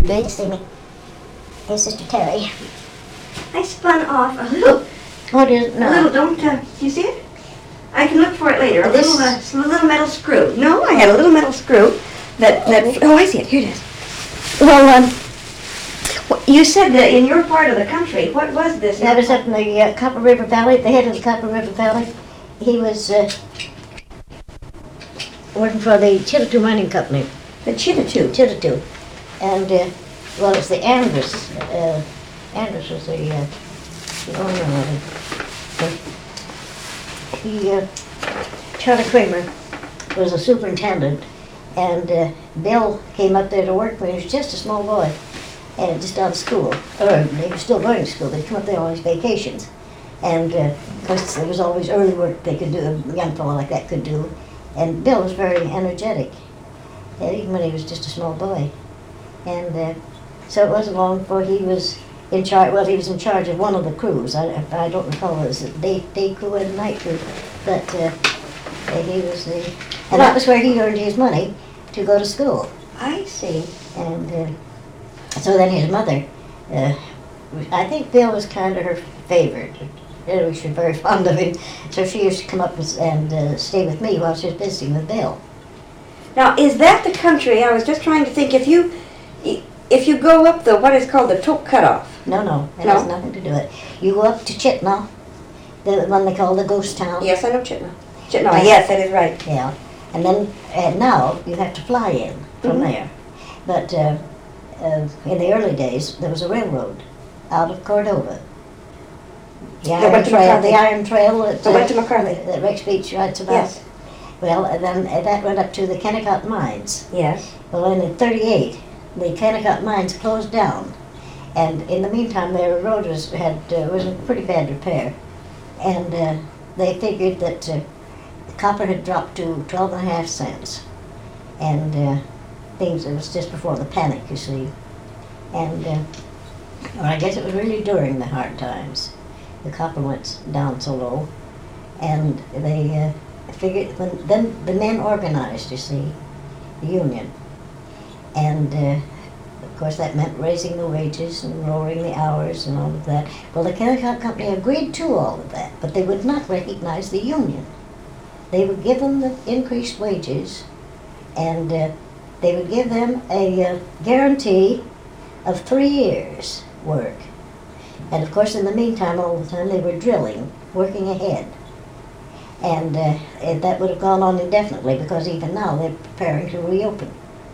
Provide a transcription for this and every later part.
Good to see me. Hey, Sister Terry. I spun off a little. What is it? A little. Don't you see it? I can look for it later. A little metal screw. No, I had a little metal screw that. Oh, I see it. Here it is. Well, you said that in your part of the country. What was this? That was up in the Copper River Valley, the head of the Copper River Valley. He was working for the Chittitu Mining Company. The Chittitu. Chittitu. And, well, it's the Andrus. Andrus was the owner of it. Charlie Kramer was a superintendent, and Bill came up there to work when he was just a small boy, and just out of school. Or he was still going to school. They'd come up there on his vacations. And, of course, there was always early work they could do, a young fellow like that could do. And Bill was very energetic, even when he was just a small boy. And so it wasn't long before he was in charge. Well, he was in charge of one of the crews. I don't recall whether it was the day crew or the night crew, but he was the. And that was where he earned his money to go to school. I see. And so then his mother, I think Bill was kind of her favorite. She was very fond of him, so she used to come up and stay with me while she was visiting with Bill. Now, is that the country? I was just trying to think. If you go up what is called the Tok Cutoff. No, it has nothing to do with it. You go up to Chittagong, the one they call the ghost town. Yes, I know Chittagong. Yes, that is right. Yeah, and then now you have to fly in from there. But in the early days, there was a railroad out of Cordova. The Iron Trail that went to McCarthy. That Rex Beach writes about. Yes. Well, and then that went up to the Kennecott Mines. Yes. Well, in '38, the Kennecott Mines closed down, and in the meantime, their road was in pretty bad repair, and they figured that the copper had dropped to 12.5 cents, and it was just before the panic, you see, and well, I guess it was really during the hard times. The copper went down so low, and they figured, then the men organized, you see, the union. And of course that meant raising the wages and lowering the hours and all of that. Well, the Kennecott Company agreed to all of that, but they would not recognize the union. They would give them the increased wages, and they would give them a guarantee of 3 years' work. And of course, in the meantime, all the time, they were drilling, working ahead. And that would have gone on indefinitely, because even now they're preparing to reopen.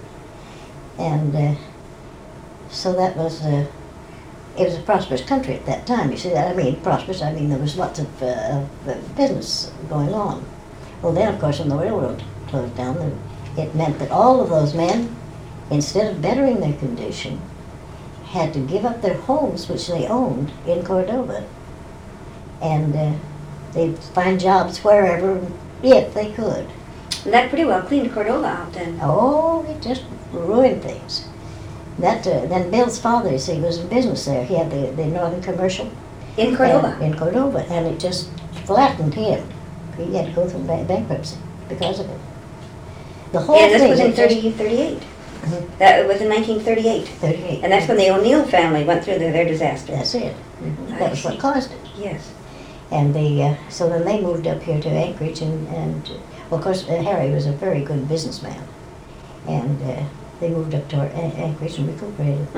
And so that was, it was a prosperous country at that time. You see that? I mean, prosperous, I mean there was lots of business going on. Well, then, of course, when the railroad closed down, it meant that all of those men, instead of bettering their condition, had to give up their homes, which they owned in Cordova, and they'd find jobs wherever, if they could. And that pretty well cleaned Cordova out then. Oh, it just ruined things. Then Bill's father, you see, was in business there. He had the Northern Commercial. In Cordova? In Cordova, and it just flattened him. He had to go through bankruptcy because of it. The whole thing. And this was in 38. That was in 1938. 38. And that's when the O'Neill family went through their disaster. That's it. That was what caused it. Yes. And so then they moved up here to Anchorage, and well, of course, Harry was a very good businessman, and they moved up to Anchorage and recuperated.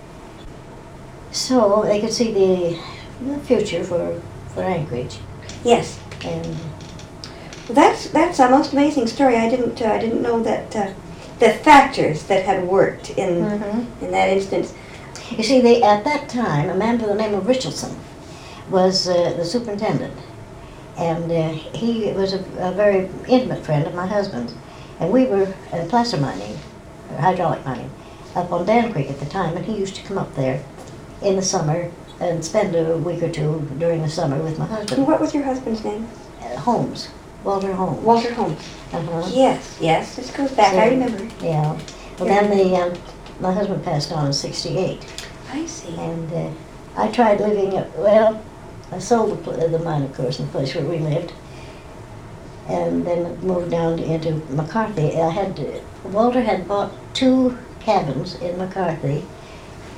So they could see the future for Anchorage. Yes. And that's a most amazing story. I didn't know that the factors that had worked in that instance. You see, at that time, a man by the name of Richardson was the superintendent, and he was a very intimate friend of my husband's, and we were placer mining, or hydraulic mining, up on Dan Creek at the time, and he used to come up there in the summer and spend a week or two during the summer with my husband. And what was your husband's name? Holmes. Walter Holmes. Walter Holmes. Yes, this goes back, I remember. Yeah. Well, then my husband passed on in '68. I see. And I tried living, I sold the mine, of course, in the place where we lived, and then moved down into McCarthy. Walter had bought 2 cabins in McCarthy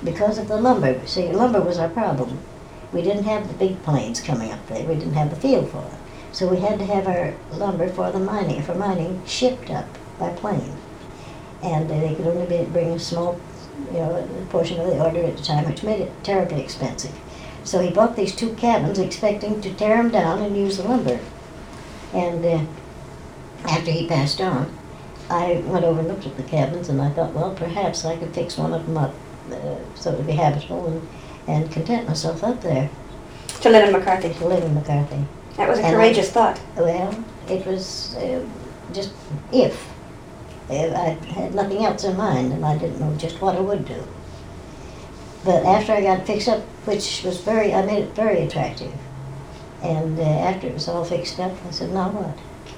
because of the lumber. See, lumber was our problem. We didn't have the big planes coming up there. We didn't have the field for it. So we had to have our lumber for mining shipped up by plane. And they could only bring a small, portion of the order at a time, which made it terribly expensive. So he bought these 2 cabins expecting to tear them down and use the lumber. And after he passed on, I went over and looked at the cabins, and I thought, well, perhaps I could fix one of them up so it would be habitable and content myself up there. To live in McCarthy. To live in McCarthy. That was a And courageous thought. Well, it was just if. I had nothing else in mind, and I didn't know just what I would do. But after I got fixed up, which was I made it very attractive. And after it was all fixed up, I said, now what?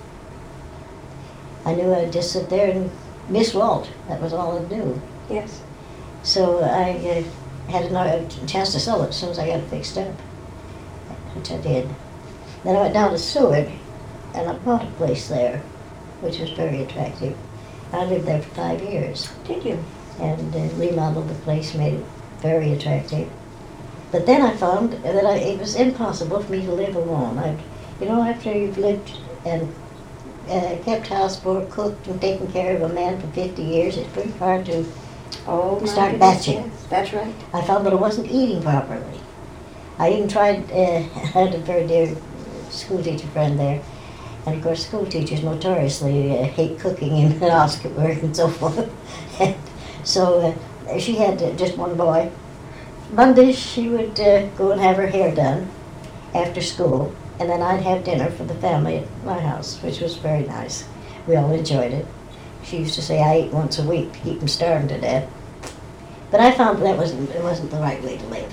I knew I'd just sit there and miss Walt. That was all I'd do. Yes. So I had a chance to sell it as soon as I got it fixed up, which I did. Then I went down to Seward, and I bought a place there, which was very attractive. I lived there for 5 years. Did you? And remodeled the place, made it very attractive. But then I found that it was impossible for me to live alone. After you've lived and kept house for, cooked and taken care of a man for 50 years, it's pretty hard to start batching. Yes, that's right. I found that I wasn't eating properly. I even tried, I had a very dear school teacher friend there, and of course school teachers notoriously hate cooking and housework and so forth. And so she had just one boy. Mondays she would go and have her hair done after school, and then I'd have dinner for the family at my house, which was very nice. We all enjoyed it. She used to say I ate once a week to keep them starving to death. But I found that it wasn't the right way to live.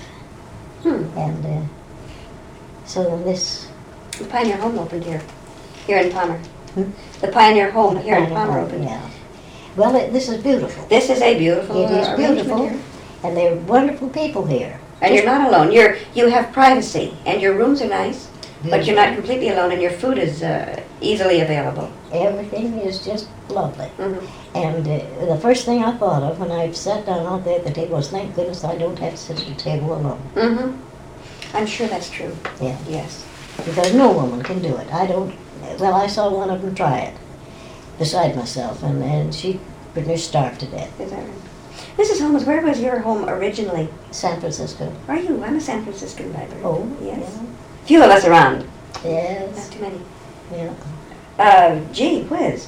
And so then The Pioneer Home opened here in Palmer. The Pioneer Home here in Palmer opened. Yeah. Well, this is beautiful. This is a beautiful It is beautiful, arrangement here. and they're wonderful people here. And you're not alone. You have privacy, and your rooms are nice, but you're not completely alone, and your food is easily available. Everything is just lovely. Mm-hmm. And the first thing I thought of when I sat down out there at the table was, thank goodness I don't have to sit at the table alone. Mm-hmm. I'm sure that's true. Yeah. Yes. Because no woman can do it. I saw one of them try it beside myself, and she pretty much starved to death. Is that right? Mrs. Holmes, where was your home originally? San Francisco. Are you? I'm a San Franciscan by birth. Oh, yes. Few of us around. Not Yes. too many. Yeah. Gee whiz.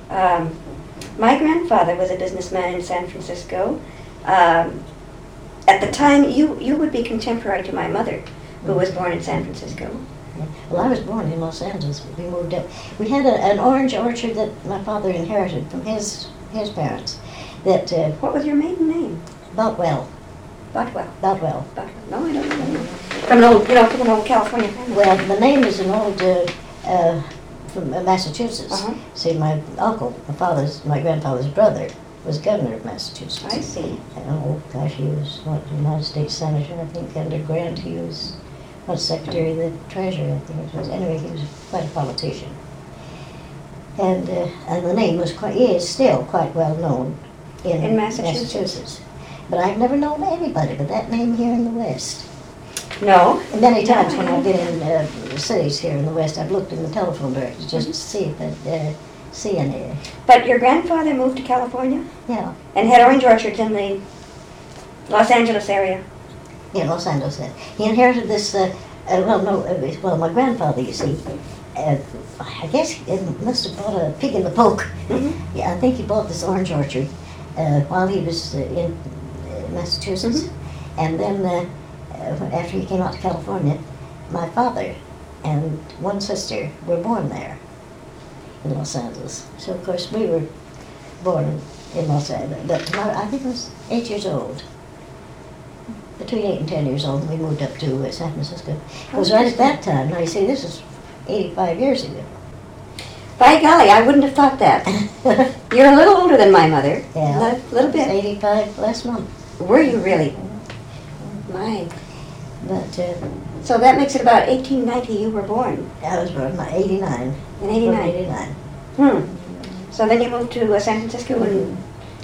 My grandfather was a businessman in San Francisco. At the time, you would be contemporary to my mother, who was born in San Francisco. Yeah. Well, I was born in Los Angeles. We moved up. We had an orange orchard that my father inherited from his parents. That What was your maiden name? Boutwell. Boutwell. Boutwell. Boutwell. No, I don't know. From an old California family. Well, the name is an old from Massachusetts. Uh-huh. See, my uncle, my grandfather's brother, was governor of Massachusetts. I see. Oh gosh, he was United States Senator, I think. Under Grant, he was Secretary of the Treasury, I think it was. Anyway, he was quite a politician. And the name is still quite well known in Massachusetts. But I've never known anybody but that name here in the West. No. And many times when I've been in cities here in the West, I've looked in the telephone directories just to see if I'd see any. But your grandfather moved to California Yeah, and had orange orchards in the Los Angeles area. yeah, Los Angeles. He inherited this. My grandfather, you see, I guess he must have bought a pig in the poke. Mm-hmm. Yeah, I think he bought this orange orchard while he was in Massachusetts, and then after he came out to California, my father and one sister were born there in Los Angeles. So of course we were born in Los Angeles. But I think I was 8 years old. Between 8 and 10 years old, we moved up to San Francisco. It was right at that time. Now you see, this is 85 years ago. By golly, I wouldn't have thought that. You're a little older than my mother. Yeah, A little bit. 85 last month. Were you really? My. But So that makes it about 1890 you were born. I was born in 89. In 89. 89. So then you moved to San Francisco and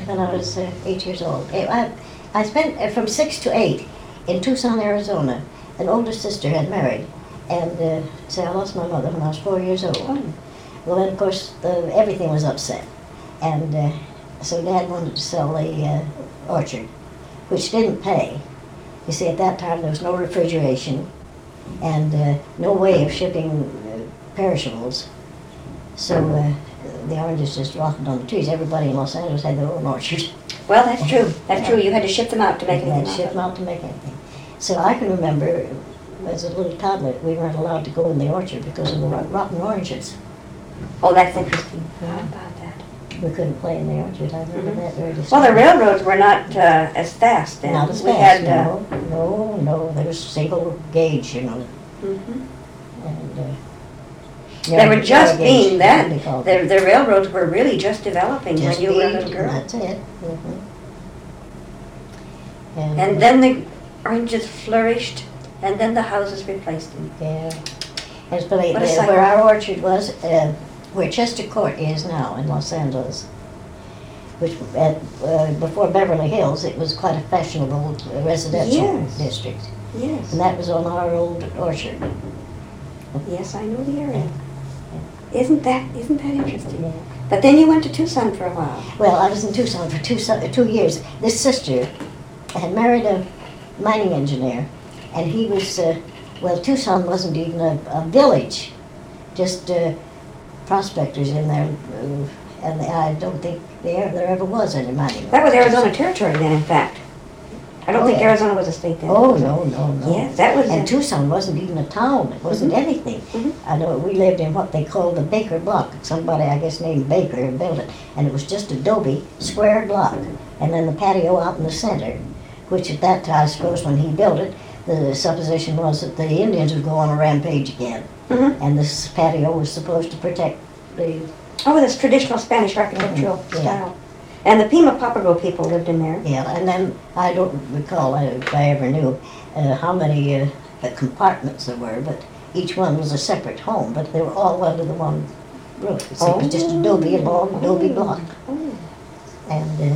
when I was 8 years old. I spent from 6 to 8 in Tucson, Arizona. An older sister had married, and so I lost my mother when I was 4 years old. Oh. Well, then, of course, everything was upset. And so Dad wanted to sell the orchard, which didn't pay. You see, at that time, there was no refrigeration and no way of shipping perishables. So the oranges just rotted on the trees. Everybody in Los Angeles had their own orchard. Well, that's true. That's true. You had to ship them out to make You had anything. to ship them out to make anything. So I can remember, as a little toddler, we weren't allowed to go in the orchard because of the rotten oranges. Oh, that's interesting. How about that? We couldn't play in the orchard. I remember that very distinctly. Well, the railroads were not as fast then. Not as We fast, had, no. There was single gauge, you know, mhm. and They were just being that. They're The railroads were really just developing just when you were a being, little girl. That's it. And then the oranges flourished, and then the houses replaced them. Yeah. It's believed What a that cycle. where our orchard was, where Chester Court is now in Los Angeles, which before Beverly Hills, it was quite a fashionable residential Yes. district. Yes. And that was on our old orchard. Yes, I know the area. Isn't that interesting? But then you went to Tucson for a while. Well, I was in Tucson for 2 years. This sister had married a mining engineer, and he was, Tucson wasn't even a village, just prospectors in there, and I don't think there ever was any mining. That was Arizona Territory then, in fact. I don't Oh, think yeah. Arizona was a state then. Oh, no. Yes, that was And it. Tucson wasn't even a town. It wasn't anything. Mhm. I know we lived in what they called the Baker Block. Somebody, I guess, named Baker built it. And it was just adobe, square block. And then the patio out in the center, which at that time, I suppose, when he built it, the supposition was that the Indians would go on a rampage again. Mhm. And this patio was supposed to protect the... Oh, this traditional Spanish architectural Yeah. style. And the Pima Papago people lived in there. Yeah, and then I don't recall if I ever knew how many compartments there were, but each one was a separate home, but they were all under the one roof. You see, it was just adobe, a long adobe block. Oh. And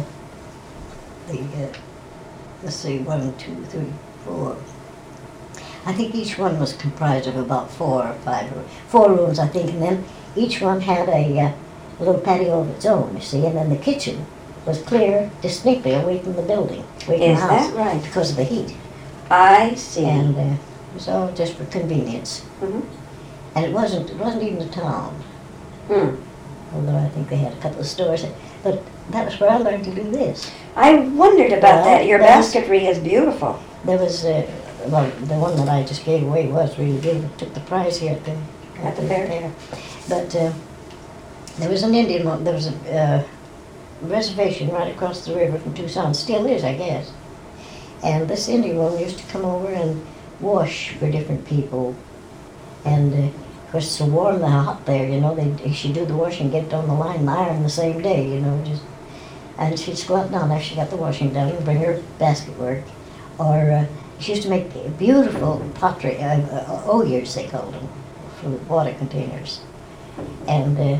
let's see, 1, 2, 3, 4. I think each one was comprised of about 4 or 5, or 4 rooms, I think, and then each one had a little patio of its own, you see, and then the kitchen was clear, distinctly away from the building, away from Is the house, that right? because of the heat. I see. And it was all just for convenience. Mhm. And it wasn't even a town, Hmm. although I think they had a couple of stores. But that was where I learned to do this. I wondered about Well, that. Your that's- basketry is beautiful. There was, the one that I just gave away was really good. It took the prize here at the fair. But there was an Indian one, there was a reservation right across the river from Tucson, still is, I guess. And this Indian woman used to come over and wash for different people. And of course, it's so warm and hot there, you know, she'd do the washing, get it on the line, and iron the same day, you know, and she'd go out down after she got the washing done and bring her basket work. Or she used to make beautiful pottery, ogiers they called them, for water containers. And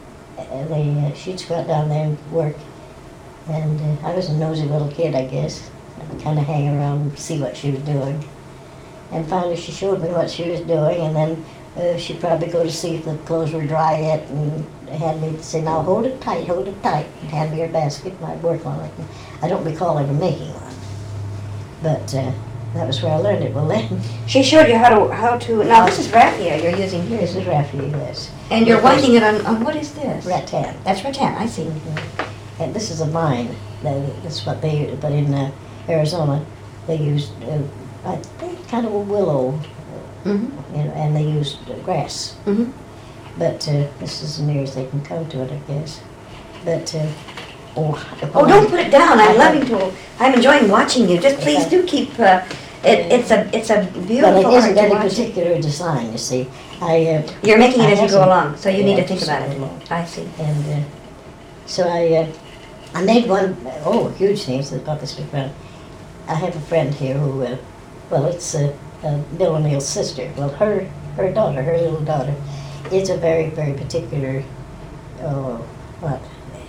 she'd go out down there and work. And I was a nosy little kid, I guess. I'd kind of hang around and see what she was doing. And finally she showed me what she was doing, and then she'd probably go to see if the clothes were dry yet, and had me say, now hold it tight, and hand me her basket, and I'd work on it. And I don't recall ever making one. But that was where I learned it. Well, then, She showed you how to. Now this is raffia you're using here, this is raffia, yes. and you're winding it on what is this? Rattan. That's rattan. I see. And this is a vine. That's what they use. But in Arizona, they used, I think, kind of a willow, Mm-hmm. you know, and they used grass. Mm-hmm. But this is as near as they can come to it, I guess. But Oh, don't put it down. I'm enjoying watching you. Just please do keep. It's a Well, beautiful it art isn't to any watch. particular design, you see. You're making it I as you have go some- along, so you need yeah, to think just about it. along. I see. And so I made one, huge thing, so about this big round. I have a friend here who, it's Bill O'Neill's sister. Well, her daughter, her little daughter, is a very, very particular,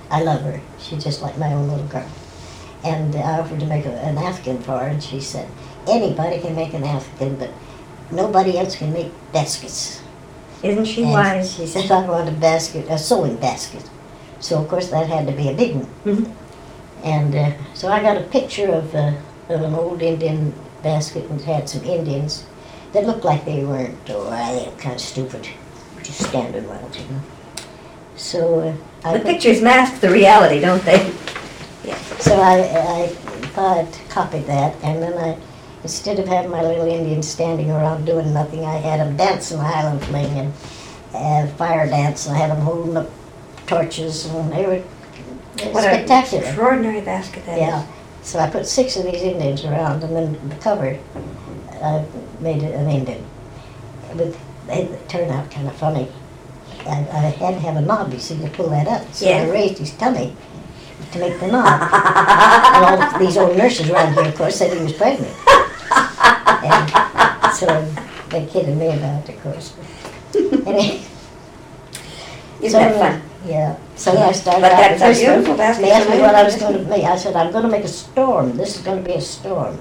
I love her. She's just like my own little girl. And I offered to make an Afghan for her, and she said, anybody can make an Afghan, but nobody else can make baskets. Isn't she And wise? she said, I want a sewing basket. So, of course, that had to be a big one. Mhm. And so I got a picture of an old Indian basket, and it had some Indians that looked like they weren't, they were kind of stupid, just standing around, you know. So The pictures mask the reality, don't they? So I copied that, and then instead of having my little Indians standing around doing nothing, I had them dancing Highland Fling and fire dance, and I had them holding up torches, and they were What spectacular. an extraordinary basket that is. Yeah. So I put 6 of these Indians around, and then the cover, I made it an Indian. They turned out kind of funny. I had to have a knob, you see, to pull that up. So Yeah. I raised his tummy to make the knob. And all these old nurses around here, of course, said he was pregnant. And so they kidded me about it, of course. Anyway, Isn't that fun? Yeah. So I started But out that's with a this one. beautiful basket. They asked me It's a what I was beautiful going to make. I said, I'm going to make a storm. This is going to be a storm.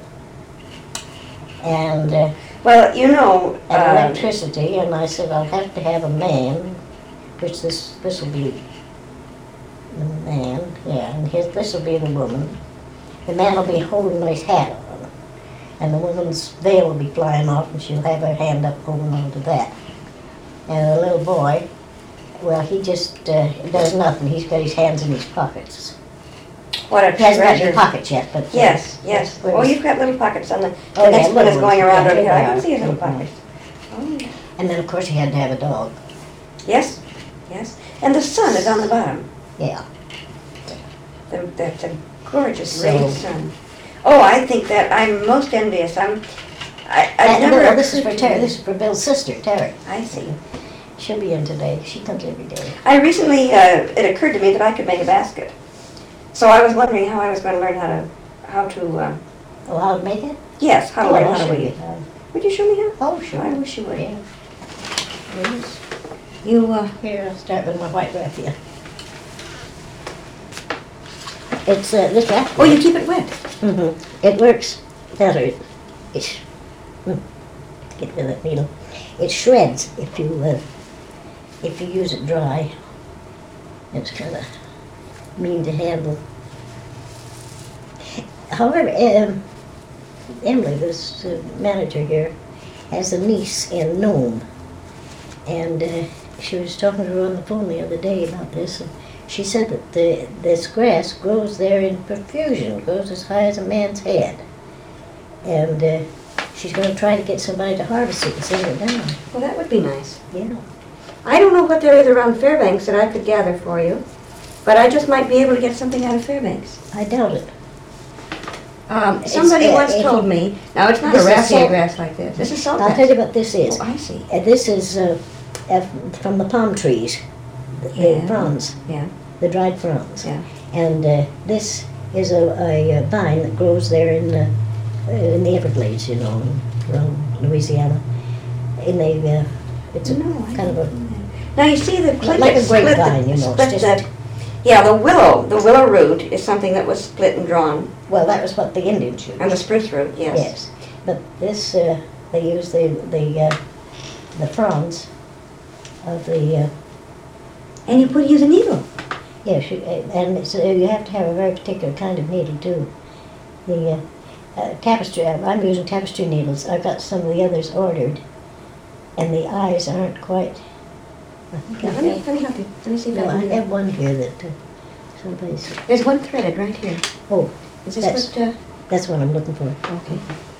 And Well, you know, electricity, and I said, I'll have to have a man, which this will be the man, yeah, and this will be the woman. The man will be holding his hat on, and the woman's veil will be flying off, and she'll have her hand up holding on to that. And the little boy, well, he just does nothing. He's got his hands in his pockets. what a He hasn't got any treasure. pockets yet, but... Yes, yes. where Oh, is- you've got little pockets on the Oh, next yeah, one is little going ones. around Yeah, over here. I they can are. see his little Mhm. pockets. Oh, yeah. And then, of course, he had to have a dog. Yes, yes. And the sun is on the bottom. Yeah. That's a gorgeous So- ray sun. Oh, I think that I'm most envious. I've And, never. this is for Terry. This is for Bill's sister, Terry. I see. She'll be in today. She comes every day. I recently, it occurred to me that I could make a basket. So I was wondering how I was going to learn how to, Oh, how to make it? yes, how to Oh, learn I'll how to show you weave. how. Would you show me how? Oh, sure. I wish you would. Yeah. Yes. You, Here, I'll start with my white raffia. It's this raffia. oh, you keep it wet. It works better. It's get rid of that needle. It shreds if you use it dry. It's kind of mean to handle. However, Emily, this manager here, has a niece in Nome, and she was talking to her on the phone the other day about this, and she said that this grass grows there in profusion, grows as high as a man's head, and she's going to try to get somebody to harvest it and send it down. Well, that would be nice. Yeah. I don't know what there is around Fairbanks that I could gather for you, but I just might be able to get something out of Fairbanks. I doubt it. Somebody once it- told me, now it's not This a is raffia salt- grass like this. This is salt I'll grass. tell you what this is. Oh, I see. This is from the palm trees, the Yeah. fronds, Yeah, the dried fronds. yeah. And this is a vine that grows there in the Everglades, you know, around Louisiana. In the, it's a No, I kind of a, don't know. Now, you see the clip like a split grapevine, the- you know, split it's just- the- Yeah, the willow root is something that was split and drawn, well, that was what the Indians used. and the spruce root, yes. Yes, but this, they use the fronds of the, And you use a needle. yes, and so you have to have a very particular kind of needle too. The tapestry, I'm using tapestry needles. I've got some of the others ordered, and the eyes aren't quite. I think Now, I let me have, help you. Let me see if no, I I can do that. have one here that somebody's. There's one threaded right here. Oh, Is this That's- what, that's what I'm looking for. okay.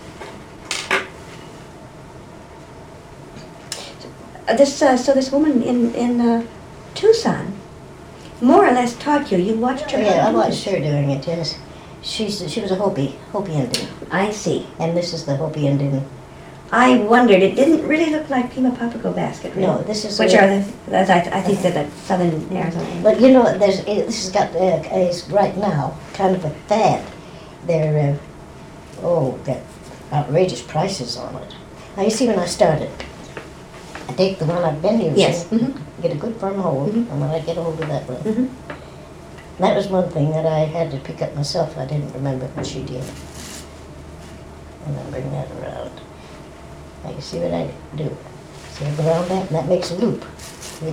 So this woman in Tucson more or less taught you. You watched her. Yeah, how I to watched do her doing it. Yes, she was a Hopi Indian, it. I see. and this is the Hopi Indian. I wondered. It didn't really look like Pima Papago basket. Really. No, this is Which are the? I think they're the southern Arizona. But you know, this has got is right now kind of a fad. They're got outrageous prices on it. Now you see, when I started, I take the one I've been using, Yes. Mhm. get a good firm hold, Mhm. and when I get a hold of that one, Mhm. That was one thing that I had to pick up myself. I didn't remember what she did. And then bring that around. Now you see what I do. See, I go around that, and that makes a loop. See?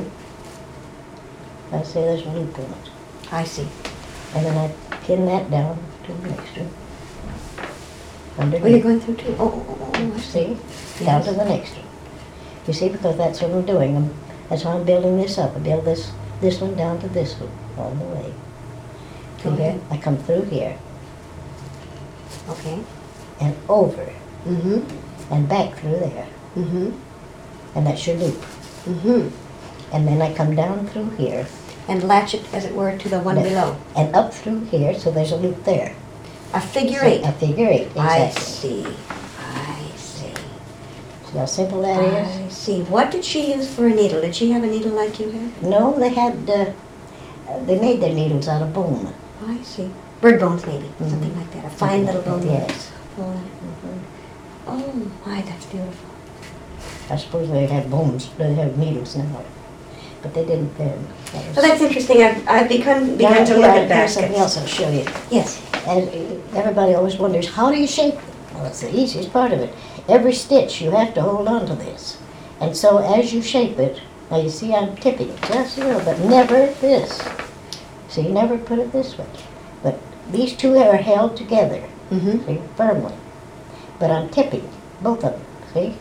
I say there's a loop in it. I see. And then I pin that down to the next one. Oh, you're Underneath. going through two. I see. See? Down to the next one. You see, because that's what I'm doing. That's why I'm building this up. I build this one down to this one, all the way. Go To here. ahead. I come through here Okay. and over Mm-hmm. and back through there. Mm-hmm. And that's your loop. Mm-hmm. And then I come down through here And latch it, as it were, to the one Yeah. below. and up through here, so there's a loop there. A figure So, eight. A figure eight, I exactly. see. I see. See how simple that is? I see. What did she use for a needle? Did she have a needle like you had? No, they made their needles out of bone. I see. Bird bones, maybe. Mhm. Something like that. A fine little bone. Yes. Oh, my, that's beautiful. I suppose they have bones, they have needles now. But they didn't then. That was- So that's interesting. I've begun to Now, look here, at here's something baskets. else I'll show you. Yes. And everybody always wonders, how do you shape them? Well, it's the easiest part of it. Every stitch, you have to hold on to this. And so as you shape it, now you see I'm tipping it just a little, but never this. See, never put it this way. But these two are held together, Mm-hmm. see, firmly. But I'm tipping, both of them, see?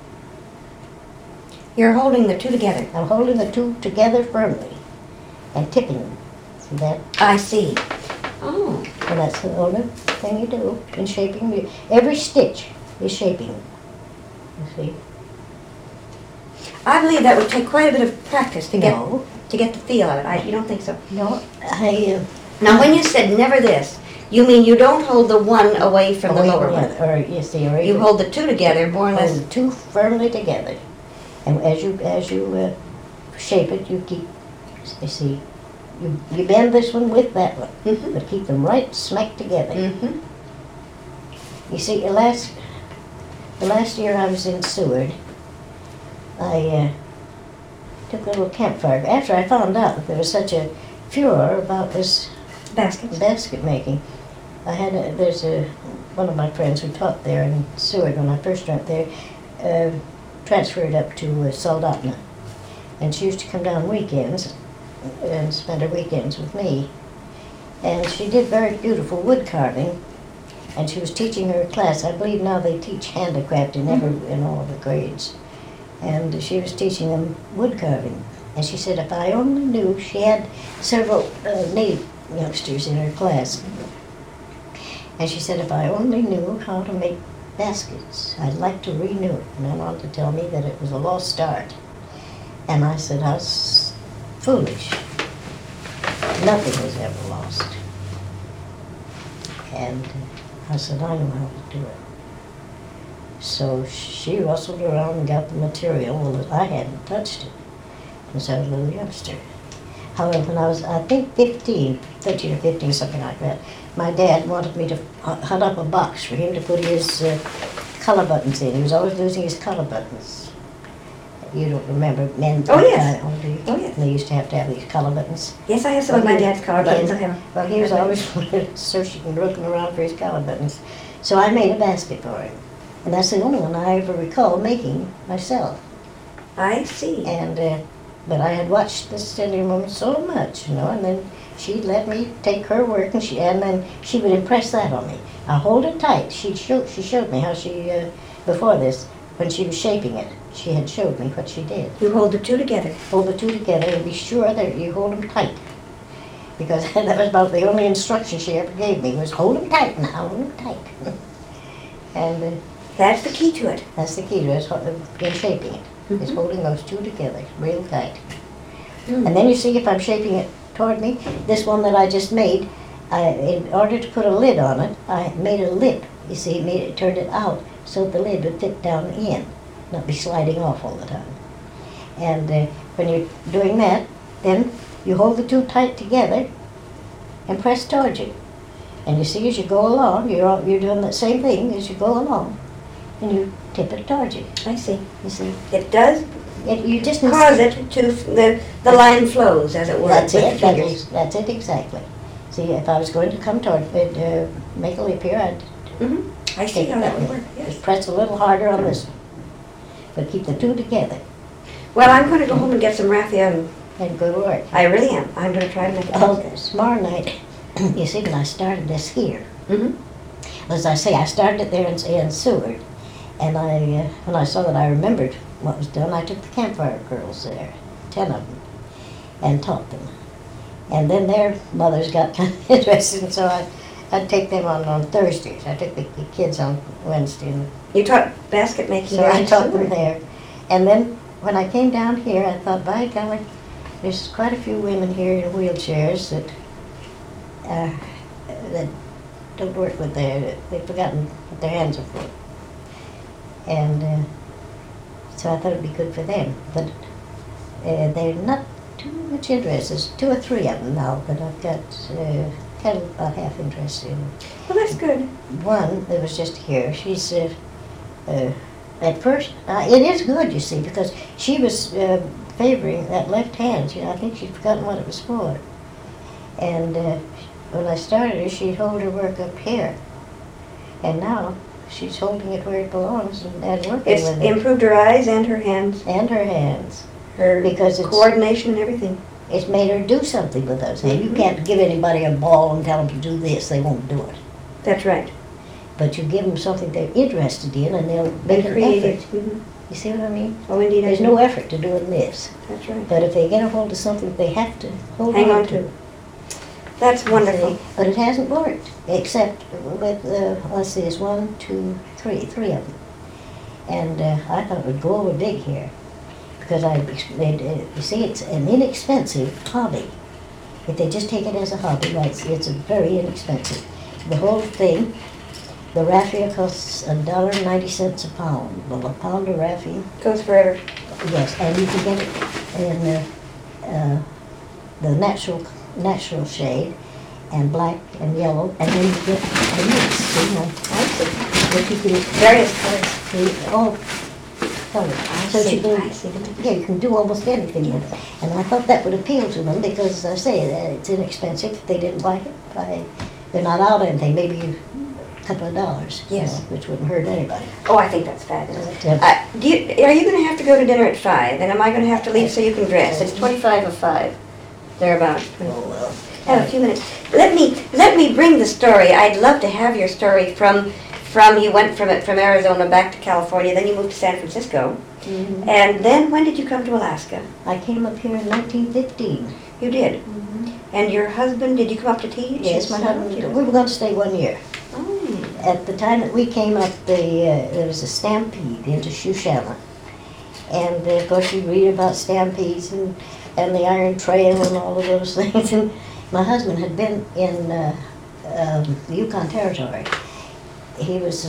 You're holding the two together. I'm holding the two together firmly and tipping them. See that? I see. Oh. And that's the only thing you do in shaping. Every stitch is shaping, you see? I believe that would take quite a bit of practice to No. get the feel of it. You don't think so? No, Now, when you said never this, you mean you don't hold the one away from the away lower from one. the other, or you see, or You even hold the two together, more or hold less. the two firmly together, and as you shape it, you keep. You see, you bend this one with that one, Mm-hmm. but keep them right smack together. Mm-hmm. You see, the last year I was in Seward, I took a little campfire after I found out that there was such a furor about this Baskets. basket making. There's one of my friends who taught there in Seward when I first went there, transferred up to Soldotna. And she used to come down weekends and spend her weekends with me. And she did very beautiful wood carving. And she was teaching her class. I believe now they teach handicraft in all the grades. And she was teaching them wood carving. And she said if I only knew, she had several native youngsters in her class. And she said if I only knew how to make baskets, I'd like to renew it. And went on to tell me that it was a lost art. And I said I was foolish. Nothing was ever lost. And I said I know how to do it. So she rustled around and got the material. Well, I hadn't touched it since I was a little youngster. However, when I was, I think 13 or 15, something like that, my dad wanted me to hunt up a box for him to put his collar buttons in. He was always losing his collar buttons. You don't remember men? Oh, yes. Do you? Oh, yes. They used to have these collar buttons. Yes, I have some of my dad's collar buttons. I have. Well, he was always searching and looking around for his collar buttons. So I made a basket for him. And that's the only one I ever recall making myself. I see. And but I had watched this Cindy woman so much, and then she'd let me take her work, and then she would impress that on me. I hold it tight. She showed me how she before this, when she was shaping it, she had showed me what she did. You hold the two together. Hold the two together and be sure that you hold them tight. Because that was about the only instruction she ever gave me was hold them tight now, hold them tight. And That's the key to it. that's the key to it, in shaping it. Is holding those two together real tight. And then you see if I'm shaping it toward me, this one that I just made, in order to put a lid on it, I made a lip. You see, turned it out so the lid would fit down in, not be sliding off all the time. And when you're doing that, then you hold the two tight together and press towards you. And you see as you go along, you're doing the same thing as you go along, and you tip it towards you. I see. You see, It does you just cause it to the line flows, as it were. That's with it. the fingers. That's it exactly. See, if I was going to come toward it, make a leap here, I'd I see how that would work, yes. just press a little harder on this one. But keep the two together Well, I'm going to go home and get some raffia, and and go to work. I really am. I'm going to try to make it. Oh, tomorrow night, you see, when I started this here, Mm-hmm. as I say, I started it there in Seward, and when I saw that I remembered what was done, I took the campfire girls there, 10 of them, and taught them. And then their mothers got kind of interested, and so I'd take them on Thursdays. I took the kids on Wednesday, and You taught basket making so there I in taught them Seward. there. And then when I came down here, I thought, by golly, there's quite a few women here in wheelchairs that don't work with they've forgotten what their hands are for. And so I thought it'd be good for them. But they're not too much interested. There's 2 or 3 of them now that I've got kind of about half interested in. Well, that's good. One that was just here, she's at first, it is good, you see, because she was favoring that left hand. I think she'd forgotten what it was for. And when I started her, she'd hold her work up here. And now she's holding it where it belongs and working It's with it. improved her eyes and her hands, And her hands. her Because it's coordination and everything. it's made her do something with those hands. You Mhm. can't give anybody a ball and tell them to do this, they won't do it. That's right. But you give them something they're interested in and they'll make an Creative. effort. Mhm. You see what I mean? Oh, indeed, I There's do. no effort to doing this. That's right. But if they get a hold of something they have to hold Hang on on to. That's wonderful. See? But it hasn't worked, except with, let's see, there's 1, 2, 3, 3 of them. And I thought it would go over big here. Because you see, it's an inexpensive hobby. If they just take it as a hobby, well, it's a very inexpensive. The whole thing, the raffia costs $1.90 a pound. Well, a pound of raffia, Goes forever. yes, and you can get it in the natural shade, and black and yellow, and then you get the mix, I see. But you can, Various colors. all colors. So see, you can, I see. yeah, you can do almost anything with it. And I thought that would appeal to them because, as I say, it's inexpensive. If they didn't like it, they're not out anything, maybe a couple of dollars. Yes. Which wouldn't hurt anybody. Oh, I think that's fabulous. But, Are you going to have to go to dinner at 5? And am I going to have to leave so you can dress? It's 25 of 5. Thereabouts. oh, well. Have a few minutes. Let me bring the story. I'd love to have your story from you went from Arizona back to California, then you moved to San Francisco. Mhm. And then when did you come to Alaska? I came up here in 1915. You did. And your husband, did you come up to teach? Yes, my husband, we were going to stay 1 year. Oh. At the time that we came up, there was a stampede into Shoshana. And of course you read about stampedes and the Iron Trail and all of those things. And my husband had been in the Yukon Territory. He was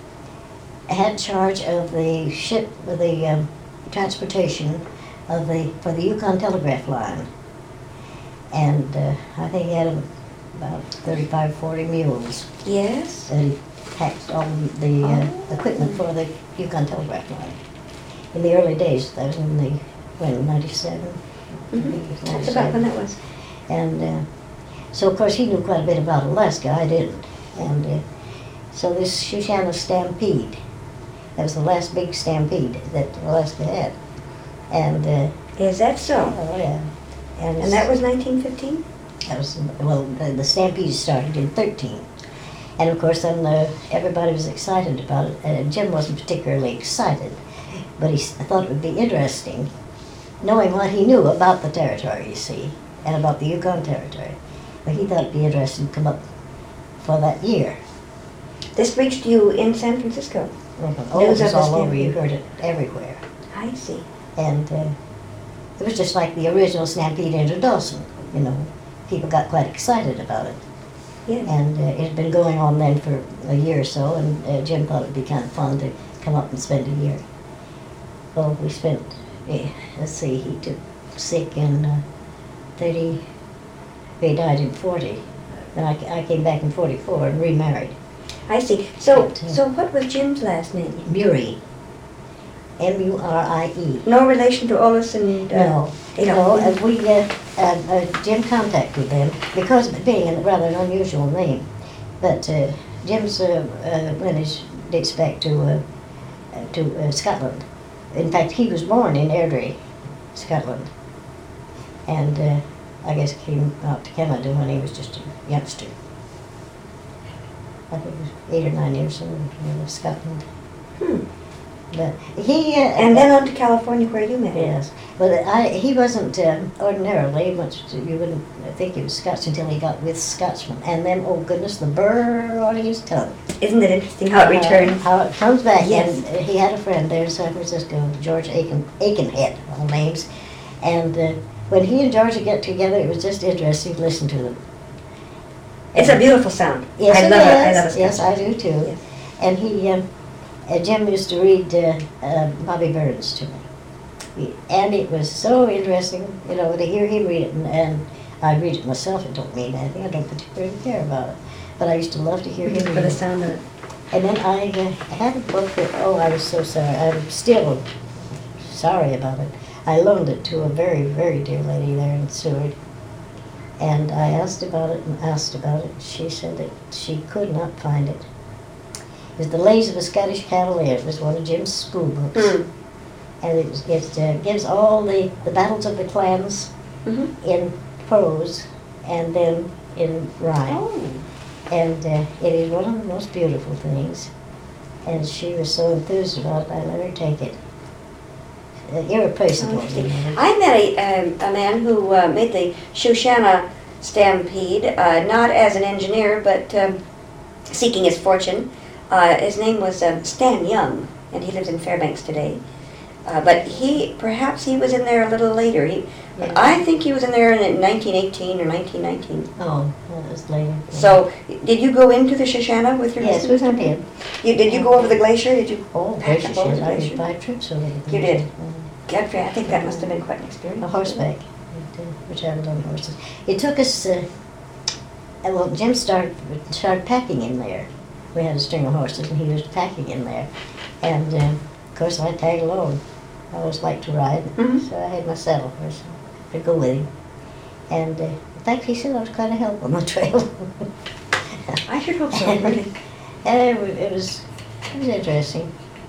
had charge of the ship, the transportation for the Yukon Telegraph Line. And I think he had about 35, 40 mules. Yes. And he packed all the equipment for the Yukon Telegraph Line. In the early days, that was in when, 97? That's about when that was. And so, of course, he knew quite a bit about Alaska. I didn't. And so this Shoshana Stampede, that was the last big stampede that Alaska had. And, Is that so? oh yeah. And that was 1915? That was, well, the stampede started in 13. And of course then everybody was excited about it. Jim wasn't particularly excited, but I thought it would be interesting knowing what he knew about the territory, you see, and about the Yukon Territory. But he thought it'd be interesting to come up for that year. This reached you in San Francisco? Oh, it News was of the all over. You stampede. heard it everywhere. I see. And it was just like the original stampede into Dawson, you know. People got quite excited about it. Yes. And it had been going on then for a year or so, and Jim thought it would be kind of fun to come up and spend a year. Well, we spent, let's see, he took sick in 30, he died in 40. And I came back in 44 and remarried. I see. So, But, so what was Jim's last name? Murie. M-U-R-I-E. No relation to Ollis and... No, you no, know, and we, Jim contacted them because of it being a rather unusual name. But Jim's lineage dates back to Scotland. In fact, he was born in Airdrie, Scotland, and I guess came out to Canada when he was just a youngster. I think he was 8 or 9 years old in Scotland. But he And then on to California, where you met him. yes, but he wasn't ordinarily much. You wouldn't think he was Scotch until he got with Scotchmen, and then oh goodness, the burr on his tongue. Isn't it interesting how it returns? How it comes back. Yes. And he had a friend there in San Francisco, George Aikenhead, all names, and when he and George would get together, it was just interesting to listen to them. It's a beautiful sound. Yes, I it love is. it. I love it. Yes, I do too. Yes. And he, Jim used to read Bobby Burns to me, and it was so interesting, you know, to hear him read it, and I read it myself. It don't mean anything. I don't particularly care about it, but I used to love to hear him For read the it. sound of it. And then I had a book that, oh, I was so sorry. I'm still sorry about it. I loaned it to a very, very dear lady there in Seward. And I asked about it and asked about it. She said that she could not find it. It was The Lays of a Scottish Cavalier. It was one of Jim's school books. And it gives all the battles of the clans in prose and then in rhyme. Oh. And it is one of the most beautiful things. And she was so enthused about it, I let her take it. Irreplaceable. I met a man who made the Shoshana Stampede, not as an engineer, but seeking his fortune. His name was Stan Young, and he lives in Fairbanks today. But perhaps he was in there a little later. I think he was in there in 1918 or 1919. Oh, that was later. So, did you go into the Shoshana with your Yes, husband? we did. Did you go over the glacier? Did you? Oh, pack gracious, up over yes, the I glacier? did 5 trips over the You did? glacier. I think that must have been quite an experience. A horseback. We traveled on horses. It took us, well, Jim started packing in there. We had a string of horses and he was packing in there. And of course I tagged along. I always liked to ride, so I had my saddle horse to go with him. And in fact, he said I was quite a help on the trail. I should hope so, really. And it was interesting.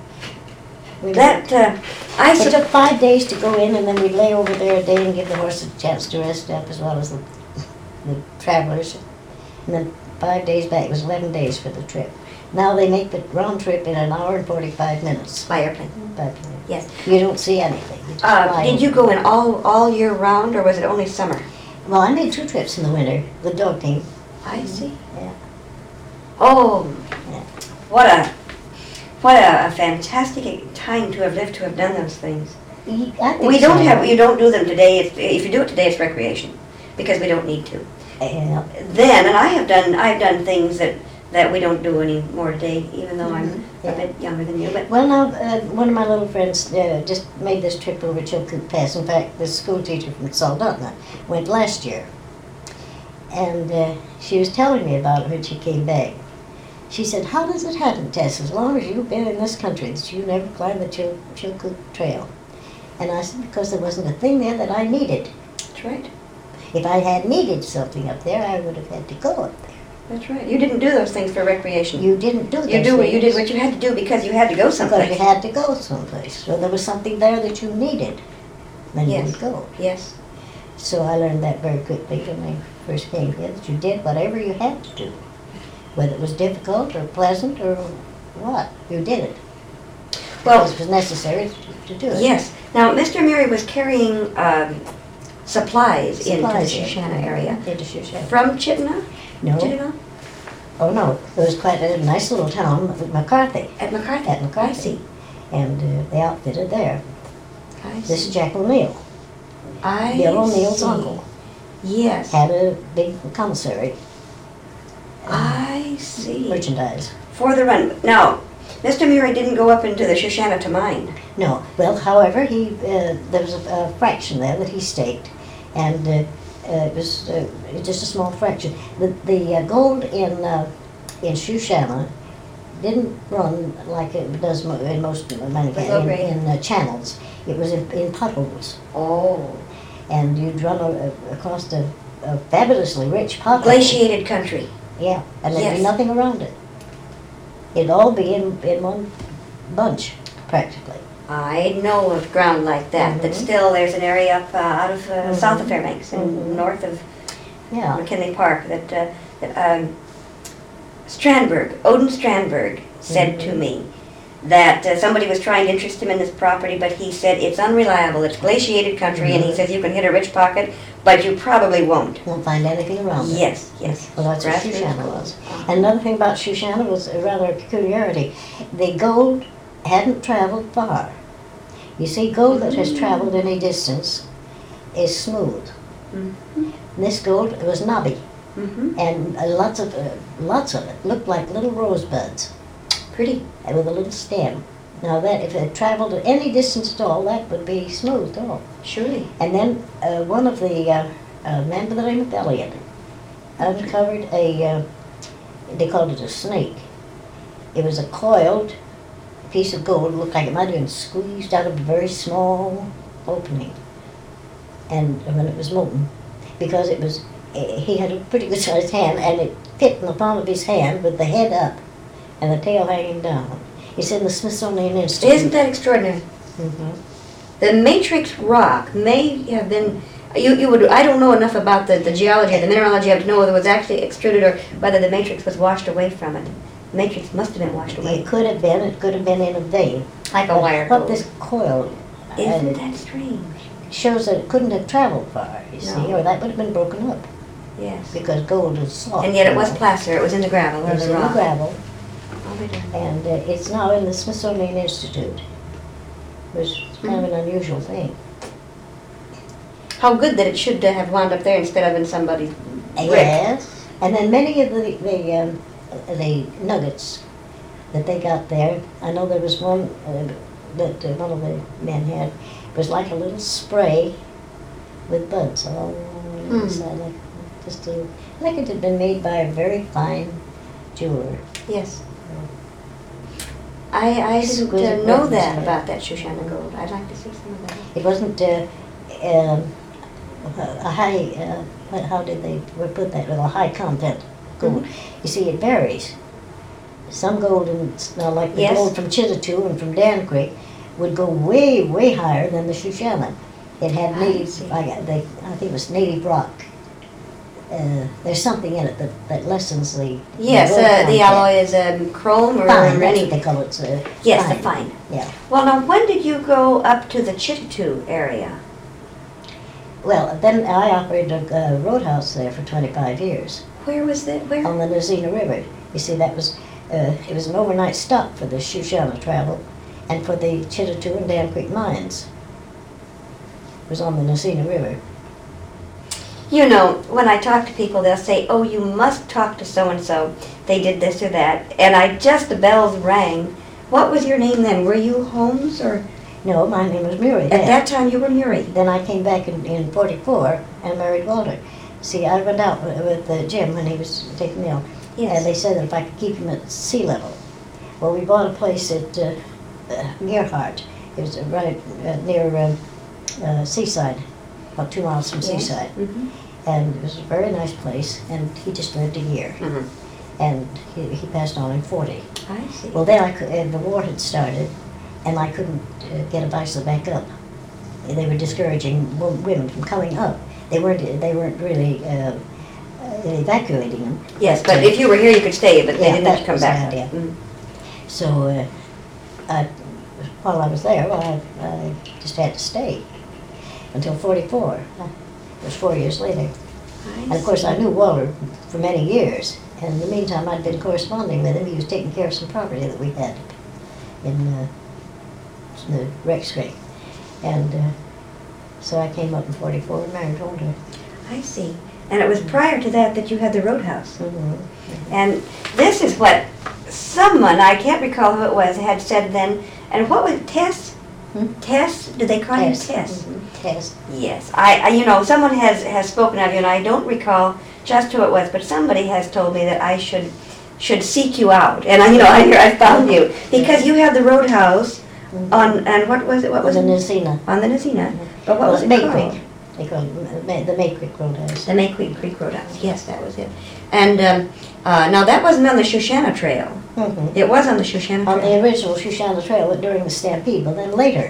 We It It took 5 days to go in, and then we'd lay over there a day and give the horse a chance to rest up, as well as the travelers. And then 5 days back. It was 11 days for the trip. Now they make the round trip in an hour and 45 minutes. By airplane. But Yes. you don't see anything. You just fly Did you go in all year round, or was it only summer? Well, I made 2 trips in the winter, the dog team. I see. Yeah. Oh, Yeah. what a fantastic time to have lived to have done those things. I think We don't so. have, you don't do them today. If you do it today, it's recreation, because we don't need to. Yeah. Then, and I've done things that we don't do anymore today, even though I'm a bit younger than you. But Well, now, one of my little friends just made this trip over Chilkoot Pass. In fact, the school teacher from Saldana went last year. And she was telling me about it when she came back. She said, how does it happen, Tess, as long as you've been in this country, that you never climbed the Chilkoot Trail? And I said, because there wasn't a thing there that I needed. that's right. If I had needed something up there, I would have had to go up there. That's right. You didn't do those things for recreation. You didn't do those You did things what you had to do because you had to go because someplace. you had to go someplace. So there was something there that you needed. Then you Yes. would go. Yes. So I learned that very quickly when I first came here, that you did whatever you had to do. Whether it was difficult or pleasant or what, you did it. Well, Because it was necessary to do it. yes. Now, Mr. Murray was carrying supplies into the Supplies, yeah. Shoshana area Into Shoshana. from Chittenden. No. Chittenden? Oh, no. It was quite a nice little town, McCarthy. At McCarthy. At McCarthy. I see. And they outfitted there. I This see. is Jack O'Neill. I Bill O'Neill's see. uncle. Yes. Had a big commissary. I see. Merchandise. For the run. Now, Mr. Murray didn't go up into the Shoshana to mine. No. Well, however, there was a fraction there that he staked, and it was just a small fraction. The gold in Shoshana didn't run like it does in most mining With low grade. in channels. It was in puddles, Oh. and you'd run across a fabulously rich pocket. Glaciated country. Yeah, and there'd Yes. be nothing around it. It'd all be in one bunch, practically. I know of ground like that. That Mhm. still there's an area up out of south of Mhm. Fairbanks and Mhm. north of Yeah. McKinley Park. Strandberg, Odin Strandberg, said to Mhm. me that somebody was trying to interest him in this property, but he said it's unreliable. It's glaciated country, and he Mhm. says you can hit a rich pocket, but you probably won't. Won't find anything around it. Yes, yes. Well, that's what Grassroots Shoshana gold. was. And another thing about Shoshana was a rather peculiarity. The gold hadn't traveled far. You see, gold that has traveled any distance is smooth. Mhm. This gold was knobby, Mhm. and lots of it looked like little rosebuds Pretty. with a little stem. Now that if it traveled any distance at all, that would be smooth all. Surely. And then one of the man by the name of Elliot uncovered they called it a snake. It was a coiled piece of gold, looked like it might have been squeezed out of a very small opening. And when it was molten, because it was, he had a pretty good sized hand, and it fit in the palm of his hand with the head up and the tail hanging down. It's in the Smithsonian Institute. Isn't that extraordinary? Mhm. The matrix rock may have been. You would. I don't know enough about the geology, the mineralogy of to know whether it was actually extruded or whether the matrix was washed away from it. The matrix must have been washed away. It could have been in a vein. Like a But wire what gold. this coil Isn't that strange? shows that it couldn't have traveled far, you see, No. or that would have been broken up, Yes. because gold is soft. And yet it you was know. placer. It was in the gravel or It's the in the rock. gravel, I'll be darned. and it's now in the Smithsonian Institute, which is kind of an unusual thing. How good that it should have wound up there instead of in somebody's brick. Yes, and then many of the nuggets that they got there, I know there was one that one of the men had, it was like a little spray with buds all Hmm. inside, like it had been made by a very fine jeweler. Yes. I didn't Exquisite know weapons, that yeah. about that Shoshana gold. I'd like to see some of that. It wasn't a high, how did they put that, a high content gold. Mm-hmm. You see, it varies. Some gold, like the Yes. gold from Chittitou and from Dan Creek, would go way, way higher than the Shoshana. It had I native, see. I think it was native rock. There's something in it that lessens the Yes, gold the content. alloy is chrome or Fine, that's any. what they call it. Yes, fine. the fine. Yeah. Well, now when did you go up to the Chittitou area? Well, then I operated a roadhouse there for 25 years. Where was that? Where? On the Nazina River. You see, that was it was an overnight stop for the Shoshana travel and for the Chittitou and Dan Creek mines. It was on the Nazina River. You know, when I talk to people, they'll say, "Oh, you must talk to so and so. They did this or that," and the bells rang. What was your name then? Were you Holmes or? No, my name was Murray. At that time, you were Murray. Then I came back in 44 and married Walter. See, I went out with Jim when he was taking me out. And they said that if I could keep him at sea level. Well, we bought a place at Gerhardt. It was right near Seaside, about 2 miles from Seaside. Mm-hmm. And it was a very nice place, and he just lived a year. Mm-hmm. And he passed on in 40. I see. Well, then the war had started, and I couldn't get a vessel back up. They were discouraging women from coming up. They weren't really evacuating them. Yes, but if you were here, you could stay, but they Yeah, didn't have to that come was back. the idea. Mm. So while I was there, I just had to stay until 44. It was 4 years later. And of course, I knew Walter for many years. And in the meantime, I'd been corresponding with him. He was taking care of some property that we had in the Rex Creek. And so I came up in 44 and married Walter. I see. And it was prior to that you had the roadhouse. Mm-hmm. And this is what someone, I can't recall who it was, had said then. And what was Tess? Hmm? Tess? Did they call you Tess. Tess? Mhm. Tess. Yes. Someone has spoken of you, and I don't recall just who it was, but somebody has told me that I should seek you out. And I found you because you had the roadhouse Mhm. on, and what was it? What was The it? Nazina. On the Nazina. Mhm. But what Well, was it Bay called? Creek. They call it the May Creek Roadhouse. The May Creek Roadhouse. Yes, that was it. And now that wasn't on the Shoshana Trail. Mm-hmm. It was on the Shoshana Trail. On the original Shoshana Trail during the Stampede, but then later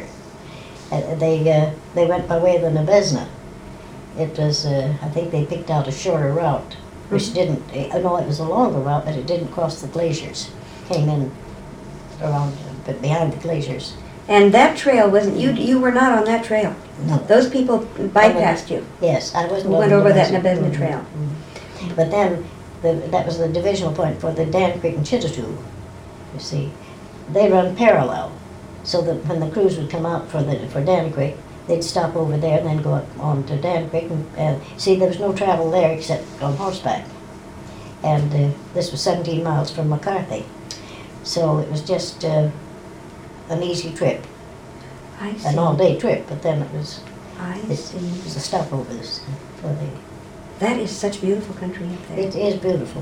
they went by way of the Nebezna. It was, I think they picked out a shorter route, which didn't, no, it was a longer route, but it didn't cross the glaciers. Came in around, but behind the glaciers. And that trail wasn't, you were not on that trail. No. Those people bypassed you. Yes, I wasn't. Went over that Nebezna Trail. Mm-hmm. But then, that was the divisional point for the Dan Creek and Chittatoo. You see, they run parallel, so that when the crews would come out for Dan Creek, they'd stop over there and then go up on to Dan Creek. And see, there was no travel there except on horseback. And this was 17 miles from McCarthy, so it was just an easy trip, I see. an all-day trip. But then it was I see. it was a stopovers for the. That is such beautiful country up there. It is beautiful.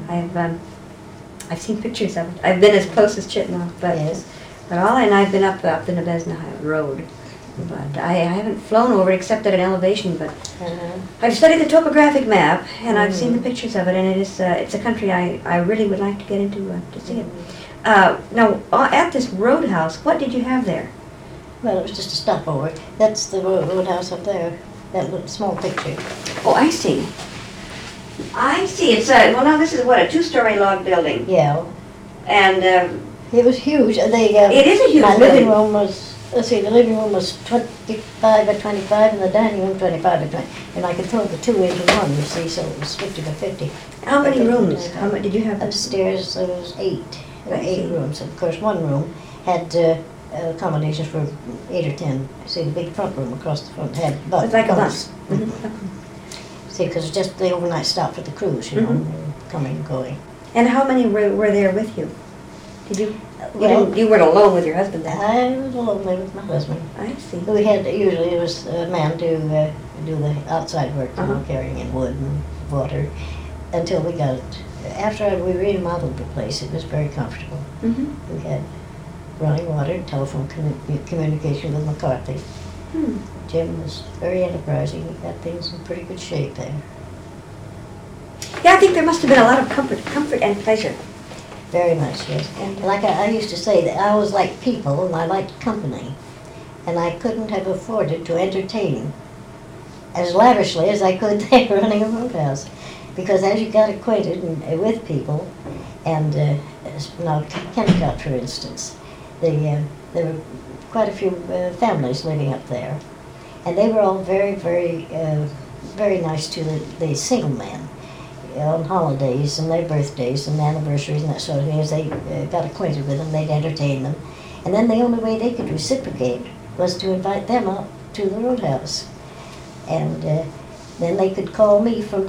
I've seen pictures of it. I've been as close as Chittenden, but Yes. I've been up the Nebezna Road. But I haven't flown over it except at an elevation. But I've studied the topographic map and I've seen the pictures of it, and it's a country I really would like to get into to see it. Now, at this roadhouse, what did you have there? Well, it was just a stopover. That's the roadhouse up there. That little small picture. Oh, I see. I see. It's well, now this is what, a 2-story log building, Yeah, and it was huge. it is a huge My building. living room was. Let's see, the living room was 25 by 25, and the dining room 25 by 20. And I could throw the two into one. You see, so it was 50 by 50. How many rooms? How many did you have? Upstairs there was 8. There were I 8 see. rooms. Of course, one room had accommodations for 8 or 10. See, the big front room across the front had It's like a bunks. bus. See, because it's just the overnight stop for the cruise, you know, Mhm. and they were coming and going. And how many were there with you? Did you? Well, You weren't alone with your husband then. I was alone there with my husband. I see. We had, usually it was a man to do the outside work, you know, Uh-huh. carrying in wood and water, until we got it. After we remodeled the place, it was very comfortable. Mm-hmm. We had running water, telephone communication with McCarthy. Hmm. Jim was very enterprising. He got things in pretty good shape there. Yeah, I think there must have been a lot of comfort and pleasure. Very much, yes. And like I used to say, that I always liked people and I liked company. And I couldn't have afforded to entertain as lavishly as I could there running a roadhouse. Because as you got acquainted with people, and now Kennecott, for instance, there were quite a few families living up there. And they were all very, very, very nice to the single men. On holidays and their birthdays and anniversaries and that sort of thing, as they got acquainted with them, they'd entertain them. And then the only way they could reciprocate was to invite them up to the roadhouse. And then they could call me from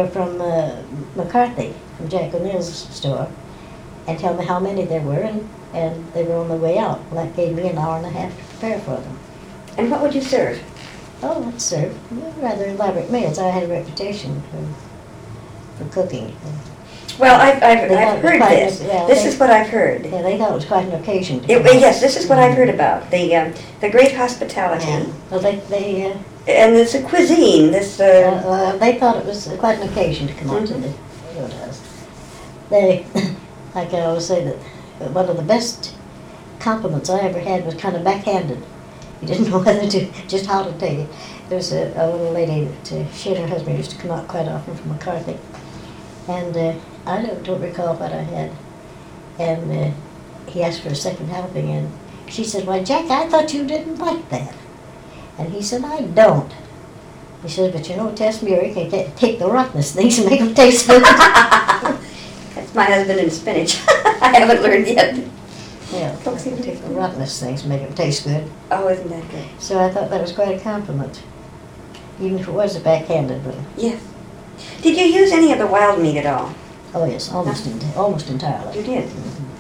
McCarthy, from Jack O'Neill's store, and tell me how many there were, and they were on their way out. Well, that gave me an hour and a half to prepare for them. And what would you serve? Oh, let's serve rather elaborate meals. I had a reputation for cooking. Well, I've They thought heard it was quite this. This is what I've heard. Yeah, they thought it was quite an occasion. To Yes, this is what I've heard about the great hospitality, Yeah. Well, they and it's a cuisine. they thought it was quite an occasion to come out to Mhm. the roadhouse. They, like I always say, that one of the best compliments I ever had was kind of backhanded. You didn't know whether to, just how to take it. There was a little lady that she and her husband used to come out quite often from McCarthy. And I don't recall what I had. And he asked for a second helping, and she said, "Why, Jack, I thought you didn't like that." And he said, "I don't." He said, "But you know, Tess Murray can take the rottenness things and make them taste good." That's my husband and spinach. I haven't learned yet. Yeah, take the rottenness things and make them taste good. Oh, isn't that good? So I thought that was quite a compliment, even if it was a backhanded one. Yes. Did you use any of the wild meat at all? Oh yes, almost entirely. You did.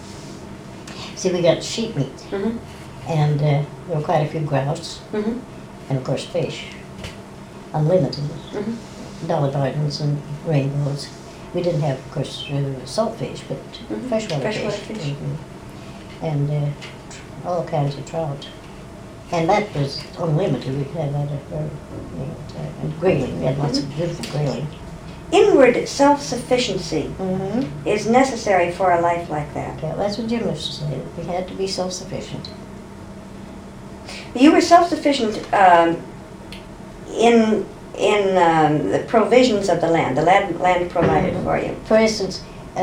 See, we got sheep meat, Mm-hmm. and there were quite a few grouse, Mm-hmm. and of course fish, unlimited, Mm-hmm. dollar gardens and rainbows. We didn't have, of course, saltfish, but freshwater Freshwater fish. fish. And all kinds of trout. And that was unlimited. We'd have that at our time. And grayling, we had lots of beautiful grayling. Inward self-sufficiency Mm-hmm. is necessary for a life like that. Yeah, that's what Jim used to say. We had to be self-sufficient. You were self-sufficient in the provisions of the land. The land provided for you. For instance,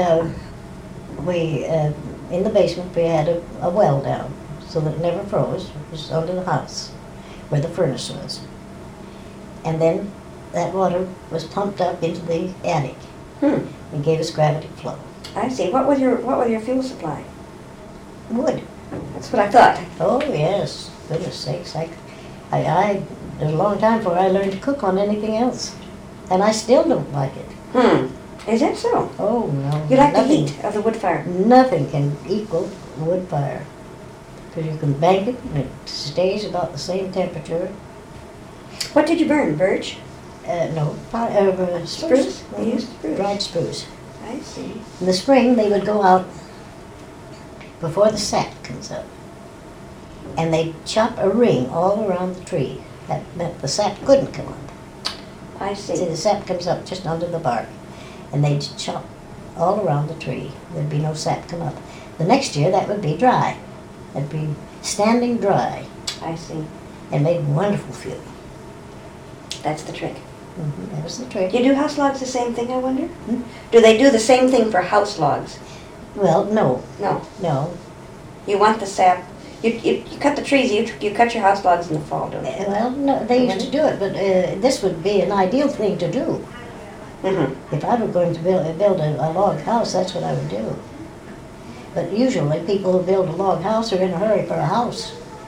we in the basement we had a well down so that it never froze. It was under the house where the furnace was. And then that water was pumped up into the attic and gave us gravity flow. I see. What was your fuel supply? Wood. That's what I thought. Oh yes, goodness sakes! There's a long time before I learned to cook on anything else, and I still don't like it. Is that so? Oh no. You like the nothing, heat of the wood fire? Nothing can equal wood fire, because you can bank it and it stays about the same temperature. What did you burn? Birch? No, Spruce? Mhm. They used spruce. Dried spruce. I see. In the spring, they would go out before the sap comes up, and they'd chop a ring all around the tree. That meant the sap couldn't come up. I See, see. the sap comes up just under the bark, and they'd chop all around the tree. There'd be no sap come up. The next year, that would be dry. It'd be standing dry, I see. and made wonderful fuel. That's the trick. That was the trick. You do house logs the same thing, I wonder? Hmm? Do they do the same thing for house logs? Well, no, No. no. You want the sap. You cut the trees, you cut your house logs in the fall, don't you? Well, no, they used to do it, but this would be an ideal thing to do. Mm-hmm. If I were going to build a log house, that's what I would do. But usually, people who build a log house are in a hurry for a house.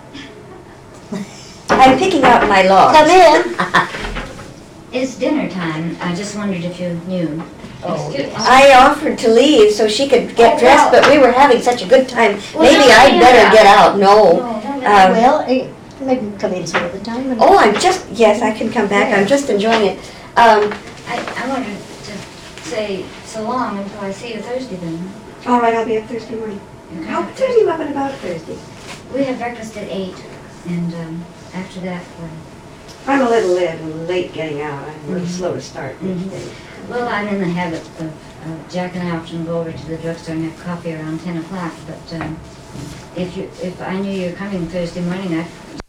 I'm picking out my logs. Come in. It's dinner time. I just wondered if you knew. Oh, Excuse- yes. I offered to leave so she could get Oh, dressed, wow. but we were having such a good time. Well, Maybe don't I'd stand better up. get out. No. Well, maybe come in some other time. And Oh, yes, I can come back. I'm just enjoying it. I wanted to say so long until I see you Thursday then. All right, I'll be up Thursday morning. How Thursday, what about Thursday? We have breakfast at 8, and after that, I'm a little late getting out. I'm a little slow to start these Mhm. days. well, I'm in the habit of, Jack and I often go over to the drugstore and have coffee around 10 o'clock, but if I knew you were coming Thursday morning, I'd